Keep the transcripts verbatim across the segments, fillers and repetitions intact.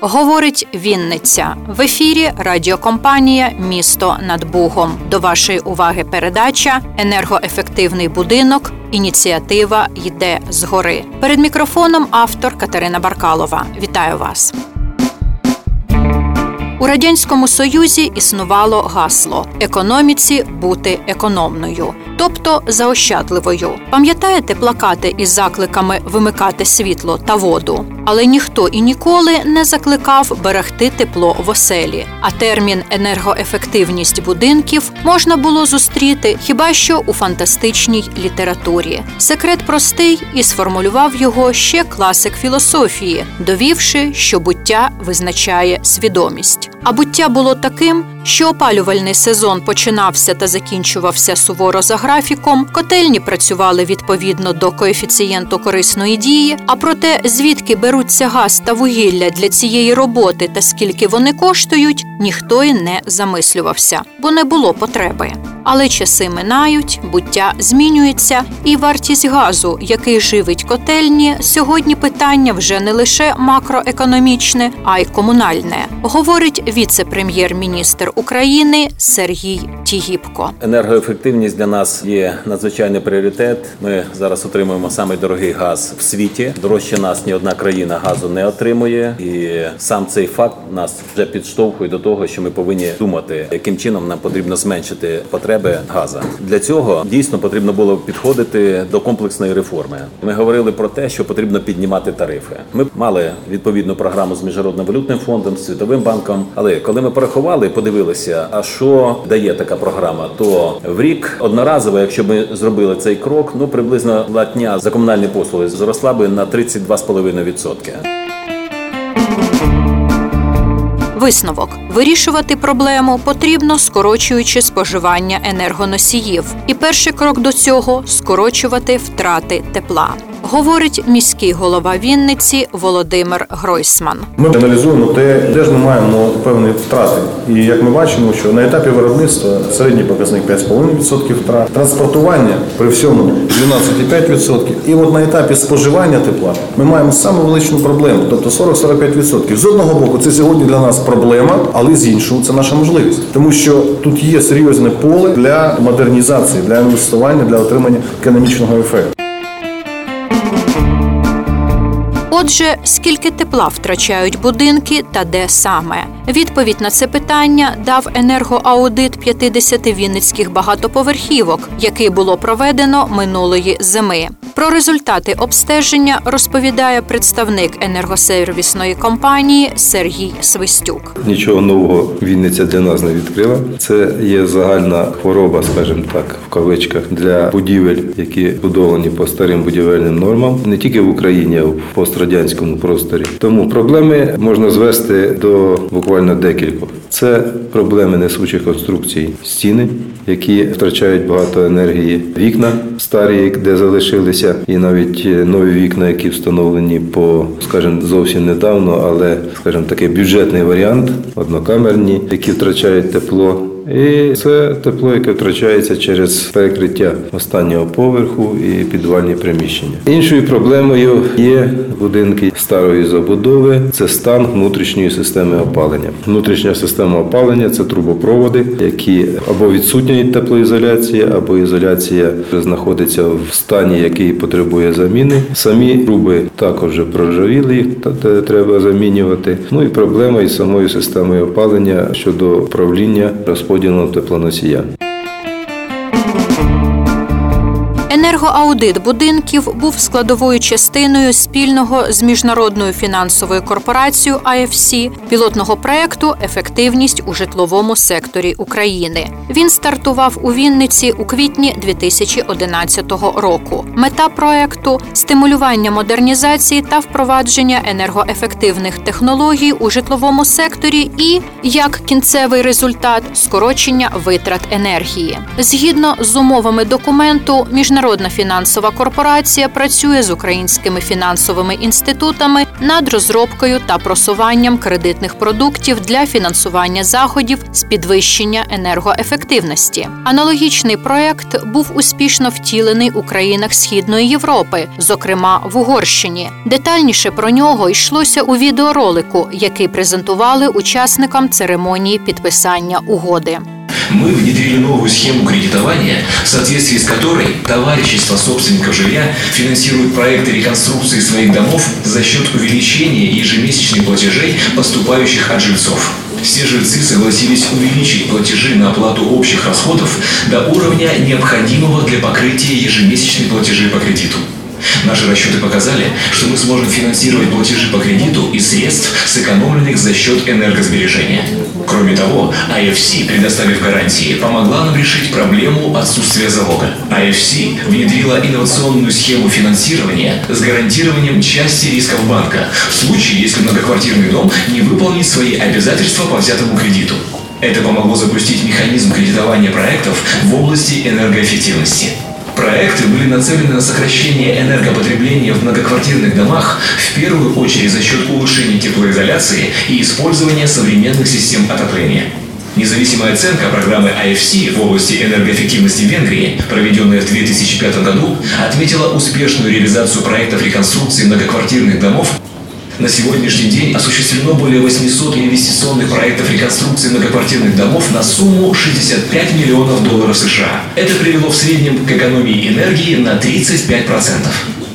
Говорить Вінниця. В ефірі радіокомпанія «Місто над Бугом». До вашої уваги передача «Енергоефективний будинок. Ініціатива йде згори». Перед мікрофоном автор Катерина Баркалова. Вітаю вас. У Радянському Союзі існувало гасло «Економіці бути економною», тобто заощадливою. Пам'ятаєте плакати із закликами вимикати світло та воду? Але ніхто і ніколи не закликав берегти тепло в оселі. А термін «енергоефективність будинків» можна було зустріти хіба що у фантастичній літературі. Секрет простий, і сформулював його ще класик філософії, довівши, що буття визначає свідомість. А буття було таким, що опалювальний сезон починався та закінчувався суворо за графіком, котельні працювали відповідно до коефіцієнту корисної дії, а про те, звідки беруться газ та вугілля для цієї роботи та скільки вони коштують, ніхто й не замислювався, бо не було потреби. Але часи минають, буття змінюється, і вартість газу, який живить котельні, сьогодні питання вже не лише макроекономічне, а й комунальне, говорить віце-прем'єр-міністр України Сергій Тігіпко. Енергоефективність для нас є надзвичайний пріоритет. Ми зараз отримуємо самий дорогий газ в світі. Дорожче нас ні одна країна газу не отримує. І сам цей факт нас вже підштовхує до того, що ми повинні думати, яким чином нам потрібно зменшити потреби газу. Для цього дійсно потрібно було підходити до комплексної реформи. Ми говорили про те, що потрібно піднімати тарифи. Ми мали відповідну програму з Міжнародним валютним фондом, з Світовим банком. Але коли ми порахували і подивилися, а що дає така програма, то в рік одноразово, якщо ми зробили цей крок, ну приблизно платня за комунальні послуги зросла би на тридцять два цілих п'ять десятих відсотка. Висновок. Вирішувати проблему потрібно, скорочуючи споживання енергоносіїв. І перший крок до цього – скорочувати втрати тепла. Говорить міський голова Вінниці Володимир Гройсман. Ми аналізуємо те, де ж ми маємо певні втрати. І як ми бачимо, що на етапі виробництва середній показник п'ять цілих п'ять десятих відсотка втрат, транспортування при всьому дванадцять цілих п'ять десятих відсотка. І от на етапі споживання тепла ми маємо саму величну проблему, тобто сорок - сорок п'ять відсотків. З одного боку, це сьогодні для нас проблема, але з іншого це наша можливість. Тому що тут є серйозне поле для модернізації, для інвестування, для отримання економічного ефекту. Отже, скільки тепла втрачають будинки та де саме? Відповідь на це питання дав енергоаудит п'ятдесят вінницьких багатоповерхівок, який було проведено минулої зими. Про результати обстеження розповідає представник енергосервісної компанії Сергій Свистюк. Нічого нового Вінниця для нас не відкрила. Це є загальна хвороба, скажімо так, в кавичках, для будівель, які будовані по старим будівельним нормам, не тільки в Україні, а й в пострадянському просторі. Тому проблеми можна звести до буквально декількох. Це проблеми несучих конструкцій стіни, які втрачають багато енергії, вікна старі, де залишилися, і навіть нові вікна, які встановлені по, скажімо, зовсім недавно, але, скажімо, такий бюджетний варіант, однокамерні, які втрачають тепло. І це тепло, яке втрачається через перекриття останнього поверху і підвальні приміщення. Іншою проблемою є будинки старої забудови – це стан внутрішньої системи опалення. Внутрішня система опалення – це трубопроводи, які або відсутня теплоізоляція, або ізоляція знаходиться в стані, який потребує заміни. Самі труби також вже проржавіли, їх треба замінювати. Ну і проблема із самою системою опалення щодо управління розподілу теплоносія. Енергоаудит будинків був складовою частиною спільного з Міжнародною фінансовою корпорацією ай еф сі пілотного проєкту «Ефективність у житловому секторі України». Він стартував у Вінниці у квітні дві тисячі одинадцятого року. Мета проєкту – стимулювання модернізації та впровадження енергоефективних технологій у житловому секторі і, як кінцевий результат, скорочення витрат енергії. Згідно з умовами документу, Міжнародна Міжнародна фінансова корпорація працює з українськими фінансовими інститутами над розробкою та просуванням кредитних продуктів для фінансування заходів з підвищення енергоефективності. Аналогічний проект був успішно втілений у країнах Східної Європи, зокрема в Угорщині. Детальніше про нього йшлося у відеоролику, який презентували учасникам церемонії підписання угоди. Мы внедрили новую схему кредитования, в соответствии с которой товарищества собственников жилья финансируют проекты реконструкции своих домов за счет увеличения ежемесячных платежей, поступающих от жильцов. Все жильцы согласились увеличить платежи на оплату общих расходов до уровня, необходимого для покрытия ежемесячных платежей по кредиту. Наши расчеты показали, что мы сможем финансировать платежи по кредиту из средств, сэкономленных за счет энергосбережения. Кроме того, ай эф си, предоставив гарантии, помогла нам решить проблему отсутствия залога. ай эф си внедрила инновационную схему финансирования с гарантированием части рисков банка в случае, если многоквартирный дом не выполнит свои обязательства по взятому кредиту. Это помогло запустить механизм кредитования проектов в области энергоэффективности. Проекты были нацелены на сокращение энергопотребления в многоквартирных домах, в первую очередь за счет улучшения теплоизоляции и использования современных систем отопления. Независимая оценка программы ай эф си в области энергоэффективности в Венгрии, проведенная в две тысячи пятом году, отметила успешную реализацию проектов реконструкции многоквартирных домов. На сегодняшний день осуществлено более восьмисот инвестиционных проектов реконструкции многоквартирных домов на сумму шестьдесят пять миллионов долларов США. Это привело в среднем к экономии энергии на тридцать пять процентов.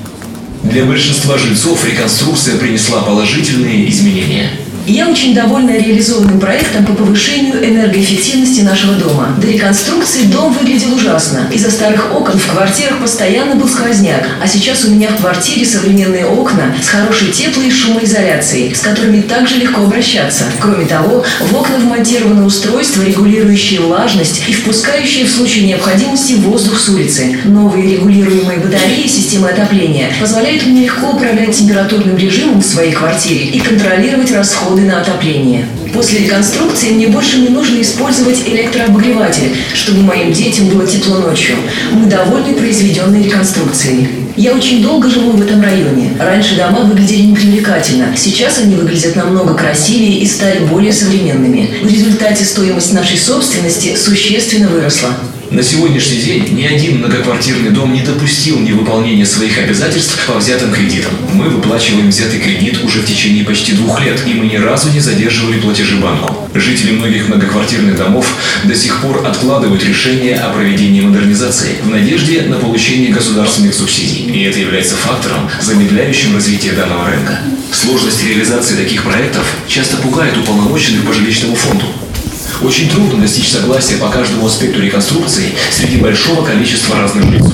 Для большинства жильцов реконструкция принесла положительные изменения. Я очень довольна реализованным проектом по повышению энергоэффективности нашего дома. До реконструкции дом выглядел ужасно. Из-за старых окон в квартирах постоянно был сквозняк, а сейчас у меня в квартире современные окна с хорошей тепло- и шумоизоляцией, с которыми также легко обращаться. Кроме того, в окна вмонтировано устройство, регулирующее влажность и впускающее в случае необходимости воздух с улицы. Новые регулируемые батареи системы отопления позволяют мне легко управлять температурным режимом в своей квартире и контролировать расходы на отопление. После реконструкции мне больше не нужно использовать электрообогреватель, чтобы моим детям было тепло ночью. Мы довольны произведенной реконструкцией. Я очень долго живу в этом районе. Раньше дома выглядели непривлекательно. Сейчас они выглядят намного красивее и стали более современными. В результате стоимость нашей собственности существенно выросла. На сегодняшний день ни один многоквартирный дом не допустил невыполнения своих обязательств по взятым кредитам. Мы выплачиваем взятый кредит уже в течение почти двух лет, и мы ни разу не задерживали платежи банку. Жители многих многоквартирных домов до сих пор откладывают решение о проведении модернизации в надежде на получение государственных субсидий. И это является фактором, замедляющим развитие данного рынка. Сложность реализации таких проектов часто пугает уполномоченных по жилищному фонду. Очень трудно достичь согласия по каждому аспекту реконструкции среди большого количества разных жильцов.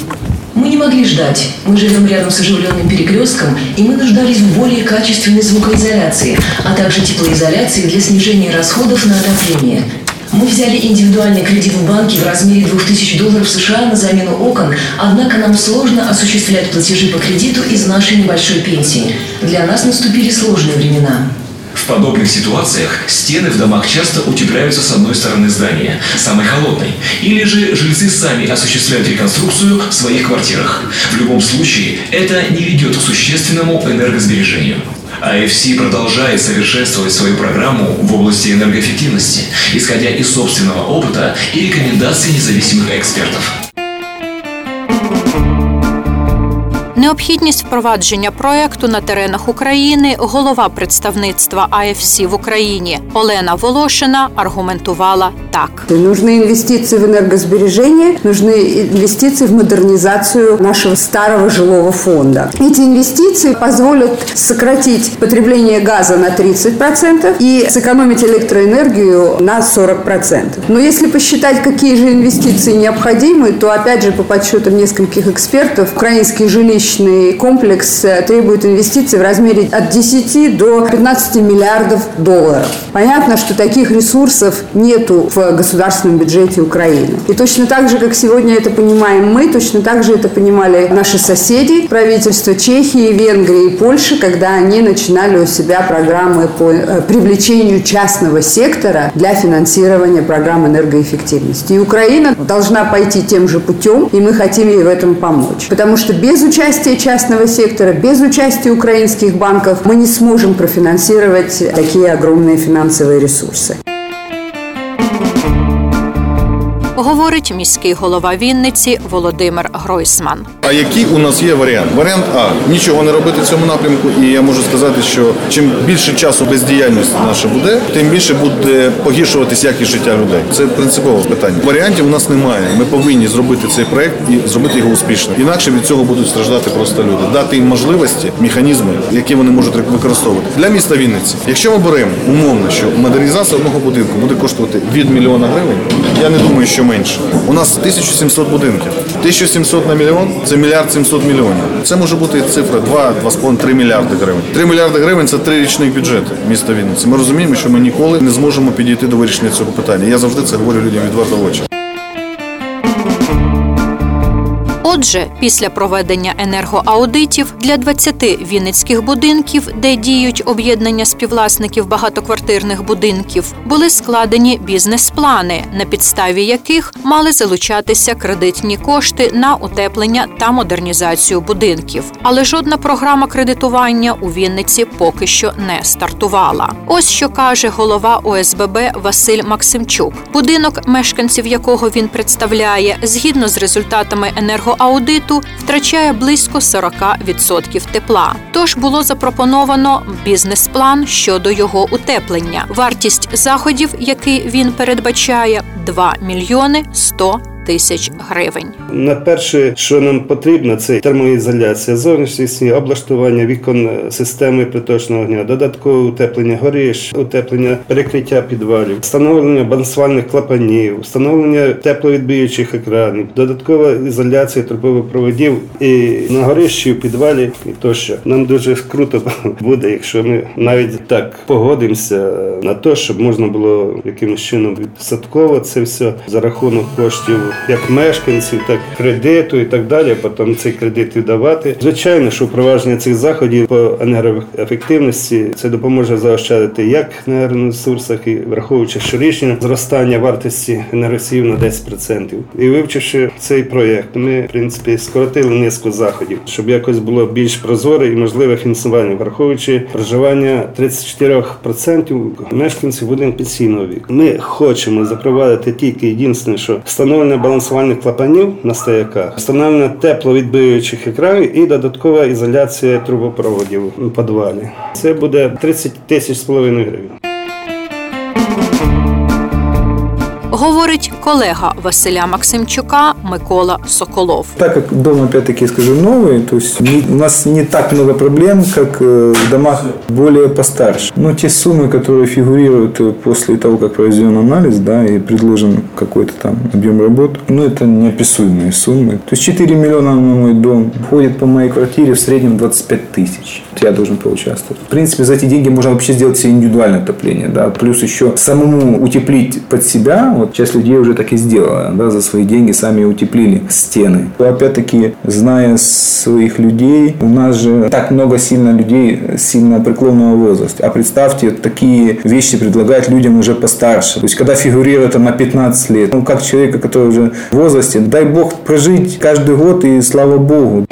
Мы не могли ждать. Мы живем рядом с оживленным перекрестком, и мы нуждались в более качественной звукоизоляции, а также теплоизоляции для снижения расходов на отопление. Мы взяли индивидуальный кредит в банке в размере двух тысяч долларов США на замену окон, однако нам сложно осуществлять платежи по кредиту из нашей небольшой пенсии. Для нас наступили сложные времена. В подобных ситуациях стены в домах часто утепляются с одной стороны здания, самой холодной, или же жильцы сами осуществляют реконструкцию в своих квартирах. В любом случае, это не ведет к существенному энергосбережению. ай эф си продолжает совершенствовать свою программу в области энергоэффективности, исходя из собственного опыта и рекомендаций независимых экспертов. Необхідність впровадження проекту на теренах України голова представництва ай еф сі в Україні Олена Волошина аргументувала так. Нужны инвестиции в энергосбережение, нужны инвестиции в модернизацию нашего старого жилого фонда. Эти инвестиции позволят сократить потребление газа на тридцать процентов и сэкономить электроэнергию на сорок процентов. Но если посчитать, какие же инвестиции необходимы, то опять же по подсчетам нескольких экспертов украинские жилища жилищный комплекс требует инвестиций в размере от десяти до пятнадцати миллиардов долларов. Понятно, что таких ресурсов нету в государственном бюджете Украины. И точно так же, как сегодня это понимаем мы, точно так же это понимали наши соседи, правительства Чехии, Венгрии и Польши, когда они начинали у себя программы по привлечению частного сектора для финансирования программ энергоэффективности. И Украина должна пойти тем же путем, и мы хотим ей в этом помочь. Потому что без участия частного сектора, без участия украинских банков мы не сможем профинансировать такие огромные финансовые ресурсы. Говорить міський голова Вінниці Володимир Гройсман. А який у нас є варіант? Варіант А – нічого не робити в цьому напрямку. І я можу сказати, що чим більше часу бездіяльності наша буде, тим більше буде погіршуватись якість життя людей. Це принципове питання. Варіантів у нас немає. Ми повинні зробити цей проект і зробити його успішно. Інакше від цього будуть страждати просто люди. Дати їм можливості, механізми, які вони можуть використовувати. Для міста Вінниці, якщо ми беремо умовно, що модернізація одного будинку буде коштувати від мільйона гривень, я не думаю, що менше. У нас тисяча сімсот будинків. тисяча сімсот на мільйон – це мільярд сімсот мільйонів. Це може бути цифра два, два з половиною, три мільярди гривень. три мільярди гривень – це три річних бюджети міста Вінниці. Ми розуміємо, що ми ніколи не зможемо підійти до вирішення цього питання. Я завжди це говорю людям відверто в очі. Отже, після проведення енергоаудитів для двадцяти вінницьких будинків, де діють об'єднання співвласників багатоквартирних будинків, були складені бізнес-плани, на підставі яких мали залучатися кредитні кошти на утеплення та модернізацію будинків. Але жодна програма кредитування у Вінниці поки що не стартувала. Ось що каже голова О С Б Б Василь Максимчук. Будинок, мешканців якого він представляє, згідно з результатами енергоаудитів, аудиту втрачає близько сорок відсотків тепла. Тож було запропоновано бізнес-план щодо його утеплення. Вартість заходів, який він передбачає – два мільйони сто тисяч гривень. На перше, що нам потрібно, це термоізоляція зовнішньої, облаштування вікон системи приточного огню, додаткове утеплення горищ, утеплення перекриття підвалів, встановлення балансувальних клапанів, встановлення тепловідбіючих екранів, додаткова ізоляція трубопроводів і на горищі, в підвалі і тощо. Нам дуже круто буде, якщо ми навіть так погодимося на те, щоб можна було якимось чином відсотково це все за рахунок коштів як мешканців, так кредиту і так далі, потім цей кредит віддавати. Звичайно, що впровадження цих заходів по енергоефективності це допоможе заощадити як на енергоресурсах, і враховуючи щорічне зростання вартості енергоносіїв на десять відсотків. І вивчивши цей проєкт, ми, в принципі, скоротили низку заходів, щоб якось було більш прозоре і можливе фінансування, враховуючи проживання тридцять чотири відсотки мешканців будинків пенсійного віку. Ми хочемо запровадити тільки єдине, що встановлення балансувальних клапанів на стояках, встановлення тепловідбіючих екранів і додаткова ізоляція трубопроводів у підвалі. Це буде тридцять тисяч з половиною гривень. Говорить колега Василя Максимчука Микола Соколов. Так как дом, опять-таки скажу, новый, то есть не, у нас не так много проблем, как в домах более постарше. Но те суммы, которые фигурируют после того, как проведен анализ, да, и предложен какой-то там объем работ, ну, это неописуемые суммы. То есть четыре миллиона на мой дом входит по моей квартире в среднем двадцать пять тысяч. Я должен поучаствовать. В принципе, за эти деньги можно вообще сделать себе индивидуальное отопление, да, плюс еще самому утеплить под себя. Вот часть людей уже так и сделала, да, за свои деньги сами утеплили стены. Опять-таки, зная своих людей, у нас же так много сильно людей сильно преклонного возраста. А представьте, такие вещи предлагают людям уже постарше. То есть, когда фигурирует на пятнадцать лет, ну, как человека, который уже в возрасте, дай Бог прожить каждый год и слава Богу.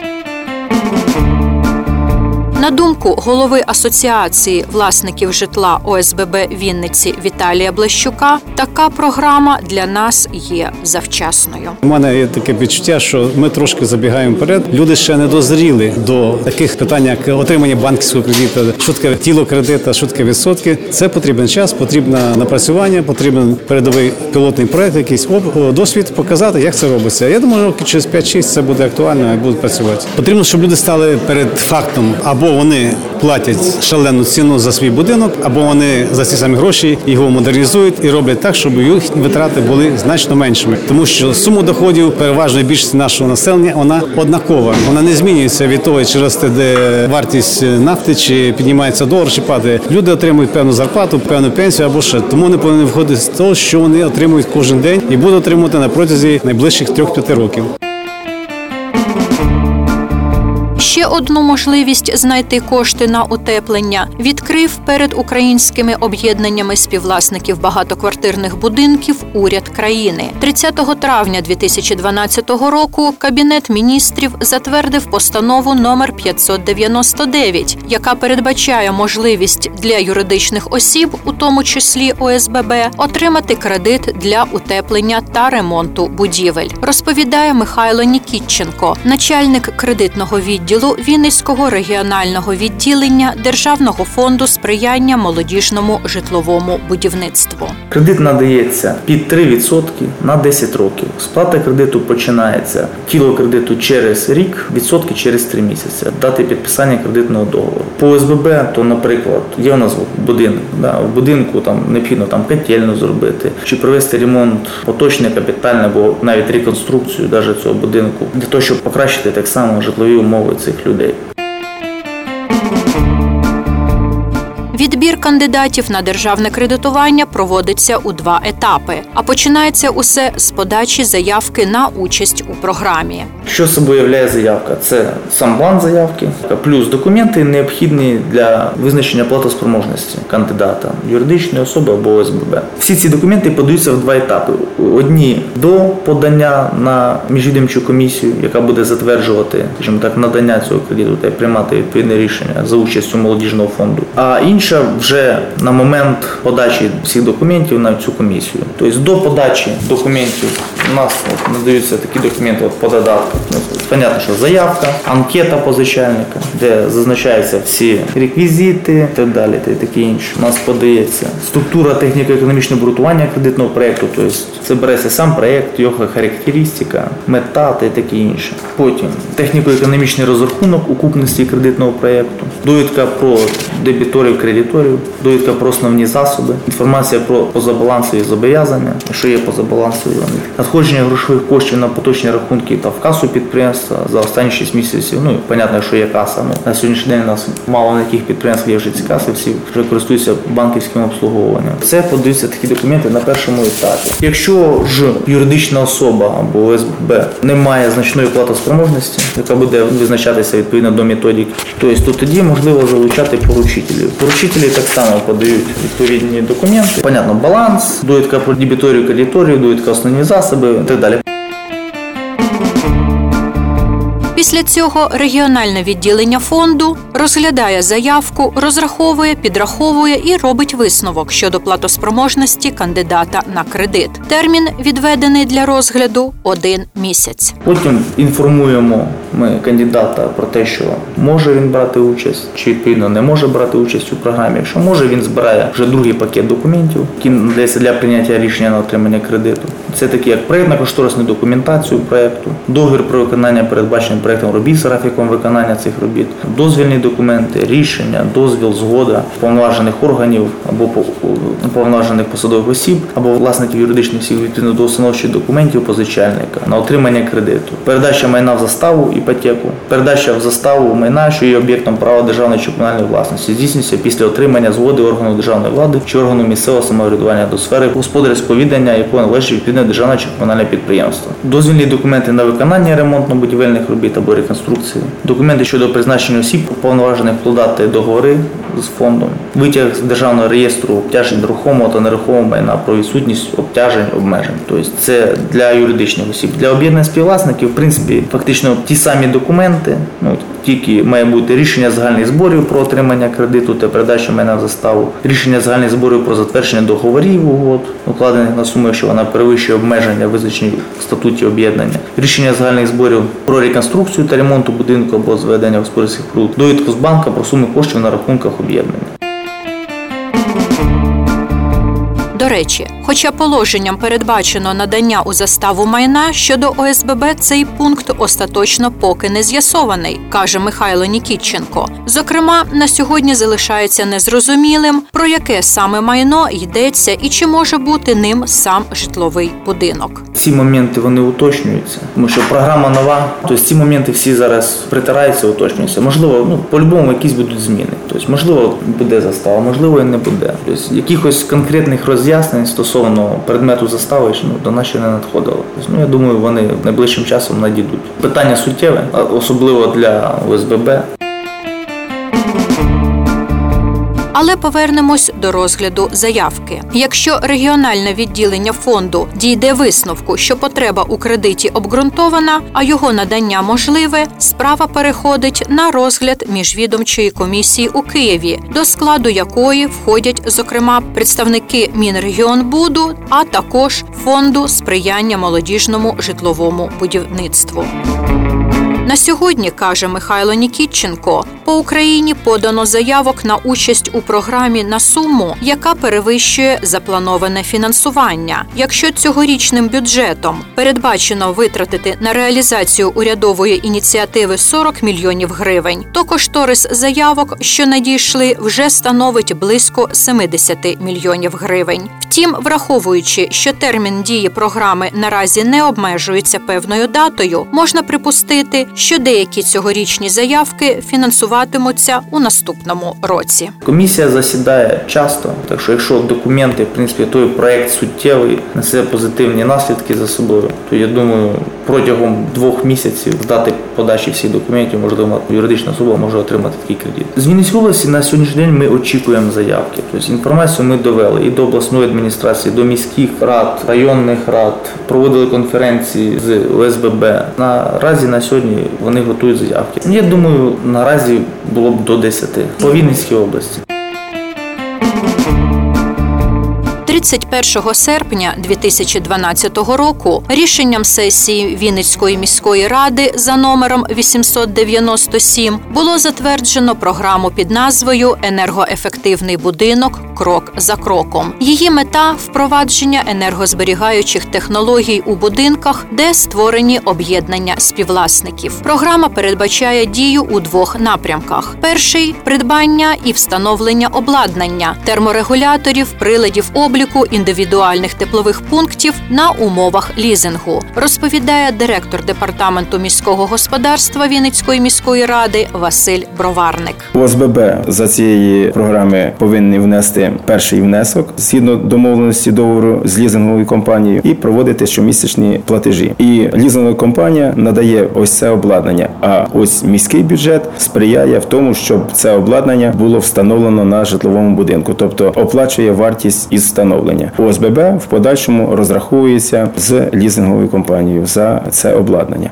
На думку голови Асоціації власників житла О С Б Б Вінниці Віталія Блащука, така програма для нас є завчасною. У мене є таке відчуття, що ми трошки забігаємо вперед. Люди ще не дозріли до таких питань, як отримання банківського кредиту, що таке тіло кредита, що таке відсотки. Це потрібен час, потрібне напрацювання, потрібен передовий пілотний проект, якийсь досвід показати, як це робиться. Я думаю, що через п'ять-шість це буде актуально і буде працювати. Потрібно, щоб люди стали перед фактом або або вони платять шалену ціну за свій будинок, або вони за ці самі гроші його модернізують і роблять так, щоб їхні витрати були значно меншими. Тому що сума доходів переважної більшості нашого населення, вона однакова. Вона не змінюється від того, чи росте де вартість нафти, чи піднімається долар, чи падає. Люди отримують певну зарплату, певну пенсію або ще. Тому не повинні виходити з того, що вони отримують кожен день і будуть отримувати на протязі найближчих трьох-п'яти років. Ще одну можливість знайти кошти на утеплення відкрив перед українськими об'єднаннями співвласників багатоквартирних будинків уряд країни. тридцятого травня дві тисячі дванадцятого року Кабінет міністрів затвердив постанову номер п'ятсот дев'яносто дев'ять, яка передбачає можливість для юридичних осіб, у тому числі О С Б Б, отримати кредит для утеплення та ремонту будівель. Розповідає Михайло Нікітченко, начальник кредитного відділу Вінницького регіонального відділення Державного фонду сприяння молодіжному житловому будівництву. Кредит надається під три відсотки на десять років. Сплата кредиту починається, тіло кредиту через рік, відсотки через три місяці. Дати підписання кредитного договору. По О С Б Б, то, наприклад, є у нас будинок. Да, в будинку там необхідно там котельну зробити, чи провести ремонт поточний, капітальний, або навіть реконструкцію навіть цього будинку, для того, щоб покращити так само житлові умови цих людей. Відбір кандидатів на державне кредитування проводиться у два етапи, а починається усе з подачі заявки на участь у програмі. Що собою являє заявка? Це сам план заявки, плюс документи, необхідні для визначення платоспроможності кандидата, юридичної особи або О С Б Б. Всі ці документи подаються в два етапи. Одні до подання на міжвідомчу комісію, яка буде затверджувати, скажімо так, надання цього кредиту та приймати відповідне рішення за участю молодіжного фонду, а інша вже на момент подачі всіх документів на цю комісію. Тобто до подачі документів у нас от, надаються такі документи от, по додатках. Понятно, що заявка, анкета позичальника, де зазначаються всі реквізити і так далі, та й таке інше. У нас подається структура техніко-економічного обґрунтування кредитного проєкту, тобто це береться сам проєкт, його характеристика, мета та й таке інше. Потім техніко-економічний розрахунок укупності кредитного проєкту, довідка про дебіторів, кредиторів, довідка про основні засоби, інформація про позабалансові зобов'язання, що є позабалансові, надходження грошових коштів на поточні рахунки та в касу підприємства за останні шість місяців. Ну, понятно, що є каса. Ну, на сьогоднішній день у нас мало на яких підприємствах є вже ці каси, всі вже користуються банківським обслуговуванням. Це подаються такі документи на першому етапі. Якщо ж юридична особа або О С Б не має значної платоспроможності, яка буде визначатися відповідно до методики, тобто то тоді можливо залучати поручителів. Поручителі так само подають відповідні документи. Понятно, баланс, довідка про дебіторію, кредиторію, довідка основні засоби і так далі. Після цього регіональне відділення фонду розглядає заявку, розраховує, підраховує і робить висновок щодо платоспроможності кандидата на кредит. Термін, відведений для розгляду – один місяць. Потім інформуємо ми кандидата про те, що може він брати участь, чи відповідно не може брати участь у програмі. Якщо може, він збирає вже другий пакет документів, який надається для прийняття рішення на отримання кредиту. Це такі як проєктно-кошторисну документацію проєкту, договір про виконання передбачених проєктом робіт з графіком виконання цих робіт, дозвільні документи, рішення, дозвіл, згода повноважених органів або повноважених посадових осіб, або власників юридичних осіб відповідно до установчих документів позичальника на отримання кредиту, передача майна в заставу, іпотеку, передача в заставу майна, що є об'єктом права державної чи комунальної власності, здійснюється після отримання згоди органу державної влади чи органу місцевого самоврядування до сфери господарського віддання, якого належить відповідне державне чи комунальне підприємство. Дозвільні документи на виконання ремонтно-будівельних робіт або реконструкції, документи щодо призначення осіб, уповноважених вкладати договори з фондом, витяг з державного реєстру обтяжень рухомого та нерухомого майна про відсутність обтяжень, обмежень. Тобто це для юридичних осіб. Для об'єднаних співвласників, в принципі, фактично ті самі документи, ну, тільки має бути рішення загальних зборів про отримання кредиту та передачу майна в заставу, рішення загальних зборів про затвердження договорів угод, укладених на суму, якщо вона перевищує обмеження, визначені в статуті об'єднання, рішення загальних зборів про реконструкцію та ремонту будинку або зведення господарських споруд, довідку з банка про суми коштів на рахунках об'єднання. До речі, Хоча положенням передбачено надання у заставу майна, щодо О С Б Б цей пункт остаточно поки не з'ясований, каже Михайло Нікітченко. Зокрема, на сьогодні залишається незрозумілим, про яке саме майно йдеться і чи може бути ним сам житловий будинок. Ці моменти, вони уточнюються, тому що програма нова, тобто ці моменти всі зараз притираються, уточнюються. Можливо, ну, по-любому якісь будуть зміни. Тобто, можливо, буде застава, можливо, і не буде. Тобто, якихось конкретних роз'яснень стосовно предмету застави ну, до нас ще не надходило. Тобто, ну, я думаю, вони найближчим часом надійдуть. Питання суттєве, особливо для О С Б Б. Але повернемось до розгляду заявки. Якщо регіональне відділення фонду дійде висновку, що потреба у кредиті обґрунтована, а його надання можливе, справа переходить на розгляд міжвідомчої комісії у Києві, до складу якої входять, зокрема, представники Мінрегіонбуду, а також Фонду сприяння молодіжному житловому будівництву. На сьогодні, каже Михайло Нікітченко, по Україні подано заявок на участь у програмі на суму, яка перевищує заплановане фінансування. Якщо цьогорічним бюджетом передбачено витратити на реалізацію урядової ініціативи сорок мільйонів гривень, то кошторис заявок, що надійшли, вже становить близько сімдесят мільйонів гривень. Втім, враховуючи, що термін дії програми наразі не обмежується певною датою, можна припустити, що деякі цьогорічні заявки фінансуватимуться у наступному році. Комісія засідає часто, так що якщо документи, в принципі, той проект суттєвий, несе позитивні наслідки за собою, то я думаю, протягом двох місяців з дати подачі всіх документів, можливо, юридична особа може отримати такий кредит. З Вінницької області на сьогоднішній день ми очікуємо заявки. Тобто інформацію ми довели і до обласної адміністрації, до міських рад, районних рад, проводили конференції з О С Б Б. Наразі на сьогодні вони готують заявки. Я думаю, наразі було б до десяти по Вінницькій області. тридцять першого серпня дві тисячі дванадцятого року рішенням сесії Вінницької міської ради за номером вісімсот дев'яносто сім було затверджено програму під назвою «Енергоефективний будинок. Крок за кроком». Її мета – впровадження енергозберігаючих технологій у будинках, де створені об'єднання співвласників. Програма передбачає дію у двох напрямках. Перший – придбання і встановлення обладнання, терморегуляторів, приладів обліку, індивідуальних теплових пунктів на умовах лізингу, розповідає директор департаменту міського господарства Вінницької міської ради Василь Броварник. О С Б Б за цієї програми повинні внести перший внесок згідно домовленості договору з лізинговою компанією і проводити щомісячні платежі. І лізингова компанія надає ось це обладнання, а ось міський бюджет сприяє в тому, щоб це обладнання було встановлено на житловому будинку, тобто оплачує вартість із встановлення. О С Б Б в подальшому розраховується з лізинговою компанією за це обладнання.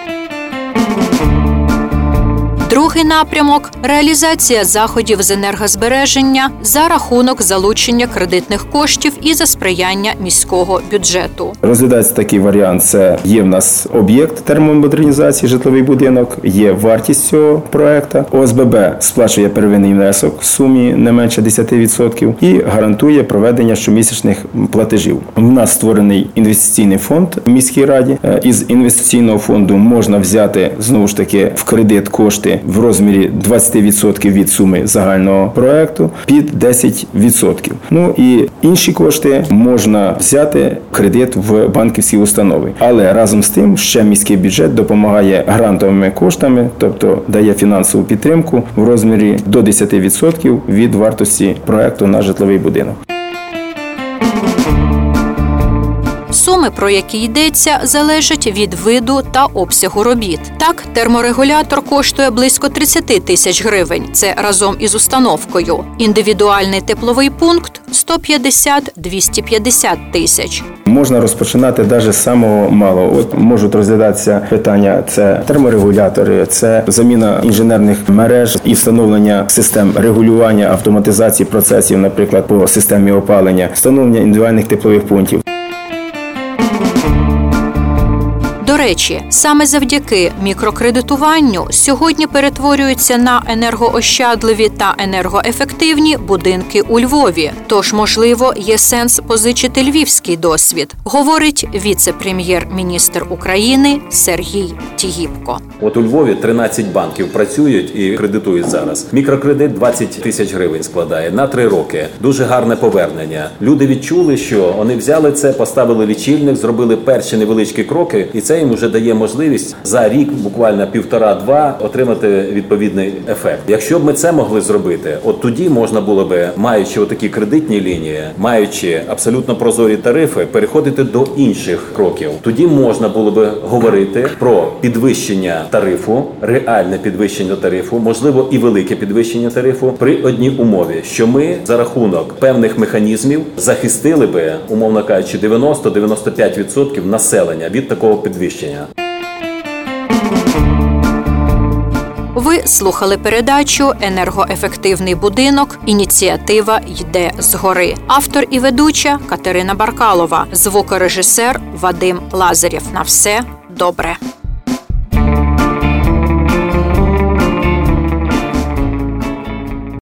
Другий напрямок – реалізація заходів з енергозбереження за рахунок залучення кредитних коштів і за сприяння міського бюджету. Розглядається такий варіант. Це є в нас об'єкт термомодернізації, житловий будинок, є вартість цього проекту. О С Б Б сплачує первинний внесок в сумі не менше десять відсотків і гарантує проведення щомісячних платежів. У нас створений інвестиційний фонд в міській раді. Із інвестиційного фонду можна взяти, знову ж таки, в кредит кошти в розмірі двадцять відсотків від суми загального проекту під десять відсотків. Ну і інші кошти можна взяти кредит в банківські установи. Але разом з тим ще міський бюджет допомагає грантовими коштами, тобто дає фінансову підтримку в розмірі до десять відсотків від вартості проекту на житловий будинок. Суми, про які йдеться, залежать від виду та обсягу робіт. Так, терморегулятор коштує близько тридцять тисяч гривень, це разом із установкою. Індивідуальний тепловий пункт – сто п'ятдесят - двісті п'ятдесят тисяч. Можна розпочинати навіть з самого малого. От можуть розглядатися питання – це терморегулятори, це заміна інженерних мереж і встановлення систем регулювання, автоматизації процесів, наприклад, по системі опалення, встановлення індивідуальних теплових пунктів. До речі, саме завдяки мікрокредитуванню сьогодні перетворюються на енергоощадливі та енергоефективні будинки у Львові. Тож, можливо, є сенс позичити львівський досвід, говорить віце-прем'єр-міністр України Сергій Тігіпко. От у Львові тринадцять банків працюють і кредитують зараз. Мікрокредит двадцять тисяч гривень складає на три роки. Дуже гарне повернення. Люди відчули, що вони взяли це, поставили лічильник, зробили перші невеличкі кроки, і це їм вже дає можливість за рік, буквально півтора-два, отримати відповідний ефект. Якщо б ми це могли зробити, от тоді можна було би, маючи отакі кредитні лінії, маючи абсолютно прозорі тарифи, переходити до інших кроків. Тоді можна було би говорити про підвищення тарифу, реальне підвищення тарифу, можливо і велике підвищення тарифу при одній умові, що ми за рахунок певних механізмів захистили би, умовно кажучи, дев'яносто-дев'яносто п'ять відсотків населення від такого підвищення. Ви слухали передачу «Енергоефективний будинок. Ініціатива йде згори». Автор і ведуча Катерина Баркалова, звукорежисер Вадим Лазарєв. На все добре.